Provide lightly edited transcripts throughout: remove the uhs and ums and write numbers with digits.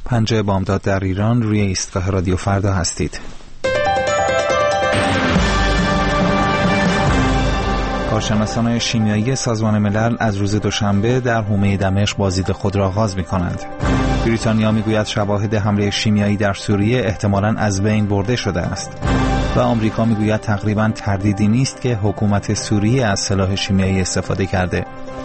پنجه بامداد در ایران، روی ایستگاه رادیو فردا هستید. کارشناسان شیمیایی سازمان ملل از روز دوشنبه در حومه دمشق بازدید خود را آغاز می‌کنند. بریتانیا می‌گوید شواهد حمله شیمیایی در سوریه احتمالاً از بین برده شده است. و آمریکا می‌گوید تقریباً تردیدی نیست که حکومت سوریه از سلاح شیمیایی استفاده کرده.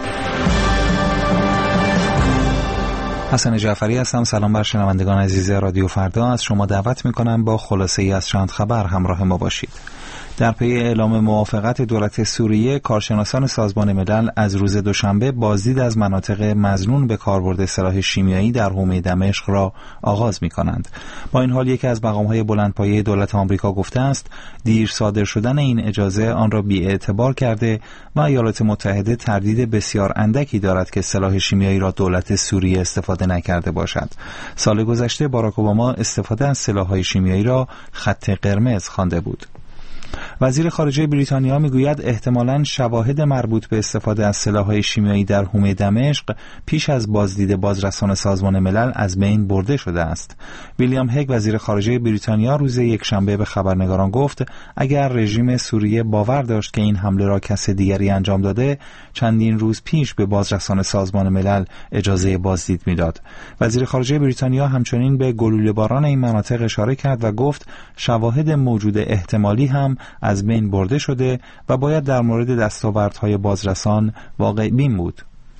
حسن جعفری هستم. سلام بر شنوندگان عزیز رادیو فردا. از شما دعوت می‌کنم با خلاصه‌ای از چند خبر همراه ما باشید. در پی اعلام موافقت دولت سوریه، کارشناسان سازمان ملل از روز دوشنبه بازدید از مناطق مظنون به کاربرد سلاح شیمیایی در حومه دمشق را آغاز می‌کنند. با این حال یکی از مقام‌های بلندپایه دولت آمریکا گفته است دیر صادر شدن این اجازه آن را بی‌اعتبار کرده و ایالات متحده تردید بسیار اندکی دارد که سلاح شیمیایی را دولت سوریه استفاده نکرده باشد. سال گذشته باراک اوباما استفاده از سلاح‌های شیمیایی را خط قرمز خوانده بود. وزیر خارجه بریتانیا میگوید احتمالاً شواهد مربوط به استفاده از سلاح‌های شیمیایی در حومه دمشق پیش از بازدید بازرسان سازمان ملل از بین برده شده است. ویلیام هگ وزیر خارجه بریتانیا روز یکشنبه به خبرنگاران گفت اگر رژیم سوریه باور داشت که این حمله را کس دیگری انجام داده، چندین روز پیش به بازرسان سازمان ملل اجازه بازدید میداد. وزیر خارجه بریتانیا همچنین به گلوله‌باران این مناطق اشاره کرد و گفت شواهد موجود احتمالی هم از بین برده شده و باید در مورد دستاوردهای بازرسان واقع بین بود.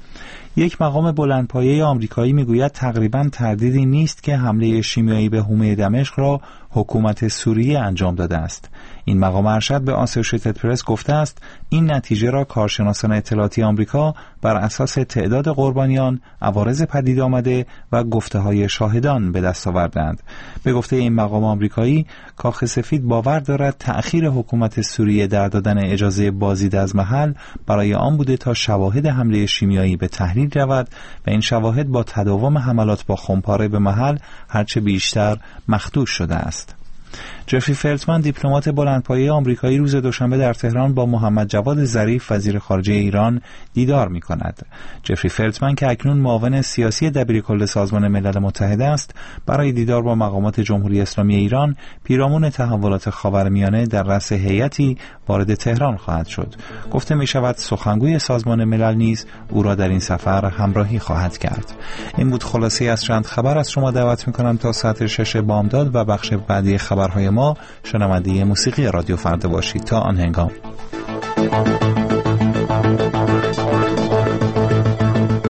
یک مقام بلندپایه آمریکایی میگوید تقریباً تردیدی نیست که حمله شیمیایی به حومه دمشق را حکومت سوریه انجام داده است. این مقام ارشد به آسوشیتد پرس گفته است این نتیجه را کارشناسان اطلاعاتی آمریکا بر اساس تعداد قربانیان، عوارض پدید آمده و گفته‌های شاهدان به دست آوردند. به گفته این مقام آمریکایی، کاخ سفید باور دارد تأخیر حکومت سوریه در دادن اجازه بازدید از محل برای آن بوده تا شواهد حمله شیمیایی به تحلیل رود و این شواهد با تداوم حملات با خمپاره به محل هرچه بیشتر مخدوش شده است. جفری فلتمن دیپلمات بلندپایه آمریکایی روز دوشنبه در تهران با محمد جواد ظریف وزیر خارجه ایران دیدار می‌کند. جفری فلتمن که اکنون معاون سیاسی دبیرکل سازمان ملل متحد است، برای دیدار با مقامات جمهوری اسلامی ایران پیرامون تحولات خاورمیانه در رأس هیئتی وارد تهران خواهد شد. گفته می‌شود سخنگوی سازمان ملل نیز او را در این سفر همراهی خواهد کرد. این بود خلاصه از چند خبر. از شما دعوت می‌کنم تا ساعت 6 بامداد و بخش بعدی خبرهای ما شنونده موسیقی رادیو فردا باشید. تا آن هنگام